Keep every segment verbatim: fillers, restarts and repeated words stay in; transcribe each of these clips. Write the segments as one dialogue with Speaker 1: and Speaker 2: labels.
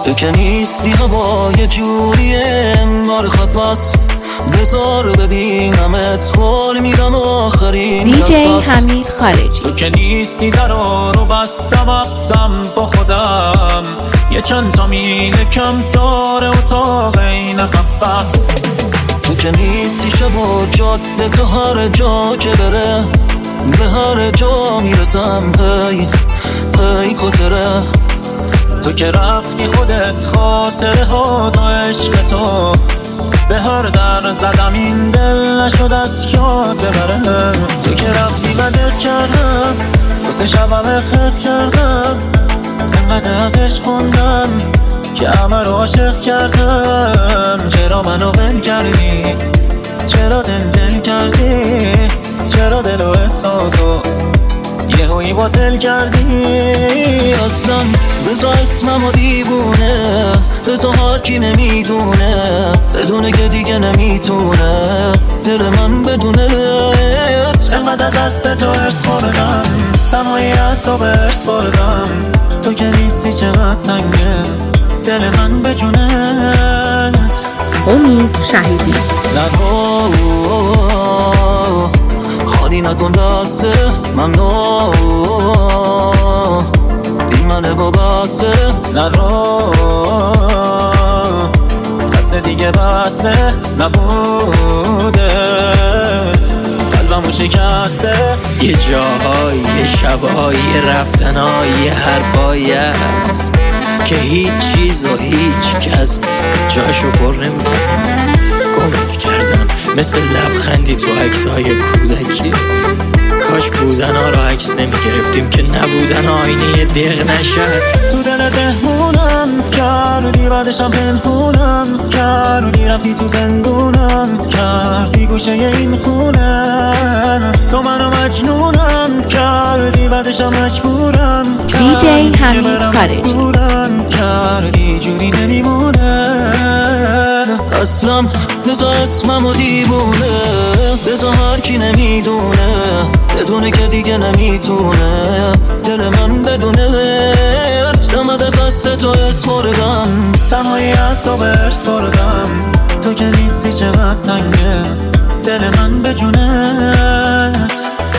Speaker 1: تو که نیستی هوا یه جوریه انگار خط بس، بذار ببینمت حال میرم آخرین
Speaker 2: دیجی حمید خارجی.
Speaker 3: تو که نیستی درا رو بستم اقسم با خودم، یه چند تا میله کم داره اتاق این قفص.
Speaker 1: تو که نیستی شبا جاده که هر جا که بره به هر جا میرسم هی هی خاطره.
Speaker 3: تو که رفتی خودت خاطره ها دا عشق تو به هر در زدم این دل نشد از یاد ببره. تو که رفتی و دل کردم واسه شبم خیف کردم، انقدر از عشق خوندم که همه رو عاشق کردم. چرا منو ول کردی؟ چرا دل دل کردی؟ چرا دل و احساسو یه هایی باطل کردی؟
Speaker 1: اصلا بذار اسمم و دیوونه، بذار هر کی نمیدونه بدونه که دیگه نمیتونه دل من بدونه.
Speaker 3: انقدر از دست تو ارس خوردم، تنهایی از تو برس بردم. تو که نیستی چقدر تنگه دل من به جونت.
Speaker 2: امید شهیدی.
Speaker 1: نگو خالی نکن دسته ممنون، این منه با بسه
Speaker 3: نرو دست دیگه بسه نبوده قلبمو شکسته.
Speaker 4: یه جاهای یه شبهای یه رفتنهای یه حرفایی هست که هیچ چیز و هیچ کس جاشو پر نمیکنه. گمت کردم مثل لبخندی تو عکسای کودکی، کاش بودن ها رو عکس نمیگرفتیم که نبودن آینه دق نشد.
Speaker 3: تو دل دهمونم کردی بعدشم پنهونم کردی، رفتی تو زندونم کردی گوشه این خونه. تو منو مجنونم کردی بعدشم مجبورم
Speaker 2: دیجی حمید خارجی
Speaker 3: کردی جوری نمیمونه.
Speaker 1: اصلا بذار اسمم و دیوونه، بذار هر کی نمیدونه بدونه که دیگه نمیتونه دل من بدونه. نمد از دست تو اس بردم،
Speaker 3: تنهایی از تو برس بردم. تو که نیستی چقدر تنگه دل من به جونت.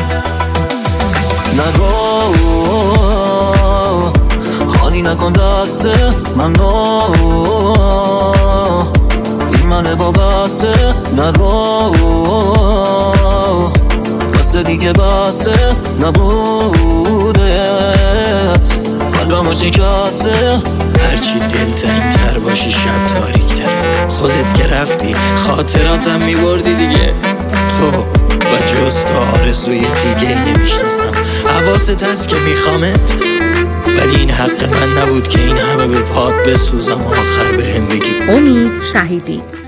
Speaker 1: نگو خالی نکن دسته ممنون، این منه با بسه نرو بسه دیگه بسه نبودت قلبمو شکسته.
Speaker 4: هرچی دلتنگ تر باشی شب تاریک تر، خودت که رفتی خاطراتم میبردی دیگه. تو و جز تو آرزوی دیگه ای نمیشناسم. حواست هست که میخوامت، ولی این حق من نبود که این همه به پات بسوزم و آخر به هم بگی.
Speaker 2: امید شهیدی.